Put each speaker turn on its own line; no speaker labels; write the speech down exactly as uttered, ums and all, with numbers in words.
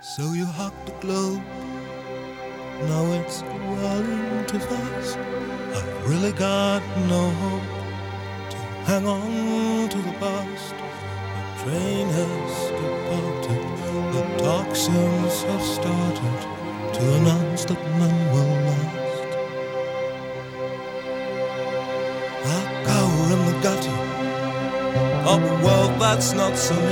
So you hug the globe. Now it's running too fast. I've really got no hope to hang on to the past. The train has departed. The toxins have started to announce that none will last. I cower in the gutter of a world that's not so